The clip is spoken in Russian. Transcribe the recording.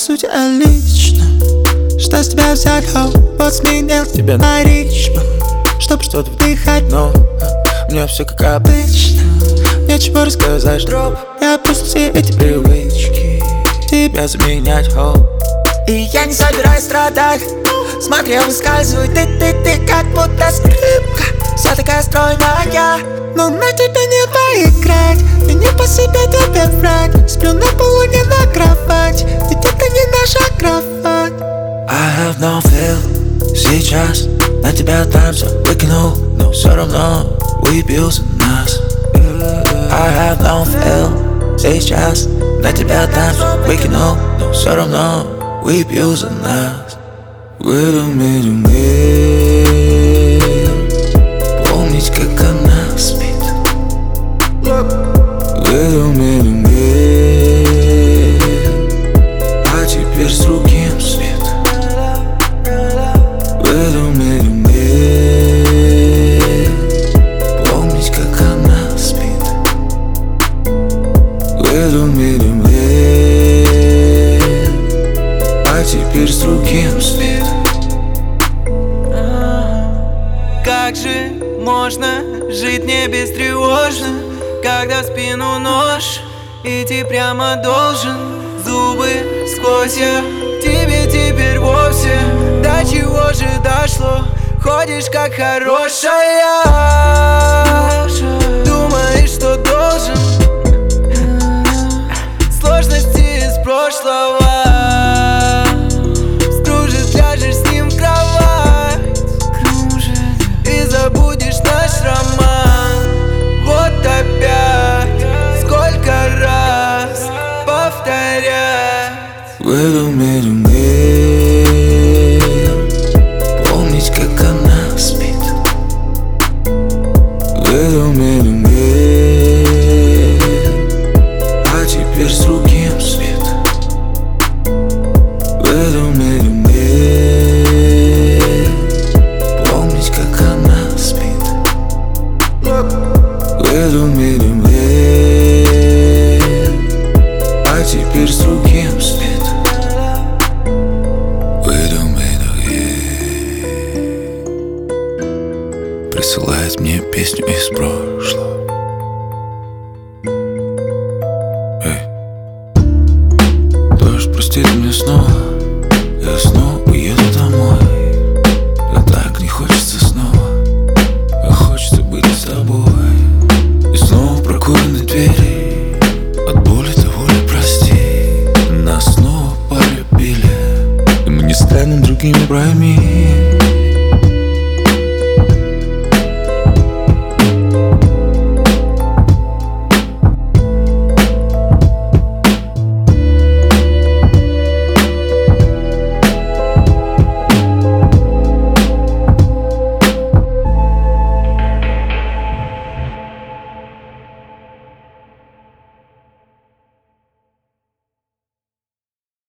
сути, лично. Что с тебя взять, вот сменил тебя на ритм, чтоб что-то вдыхать, но мне все как обычно. Нечего рассказать, дроп. Я просто все эти привычки тебя заменять, И я не собираюсь страдать. Смотри, выскальзывай, ты как будто скрипка, вся такая стройная, но на тебя не поиграть. И не по себе тебе врать. Сплю на полу, не на кровать, ведь это не наша кровать. I have no feel. Сейчас на тебя танцую выкинул, но все равно выпился нас. I have no feel. Сейчас на тебя танцую выкинул, но все равно выпил за нас. В этом мире помнить, как она спит. В этом мире а теперь с другим свет. В этом мире помнить, как она спит. В этом мире а теперь с другим свет. Как же можно жить не бестревожно, когда в спину нож идти прямо должен? Зубы сквозь я тебе теперь вовсе. До чего же дошло? Ходишь как хорошая, думаешь, что должен. Сложности из прошлого. Скружит, ляжешь с ним в кровать и забудешь наш роман. Вот опять, сколько раз повторять. В этом мире помнить, как она спит. В этом мире а теперь с другим свет. В этом мире помнить, как она спит. В этом мире а теперь с другим свет. В этом мире присылает мне песню из прошлого. Дождь простит меня снова, я снова уеду домой. А так не хочется снова, а хочется быть с тобой. И снова прокурены двери, от боли до воли прости. Нас снова полюбили, и мы не станем другими, пойми.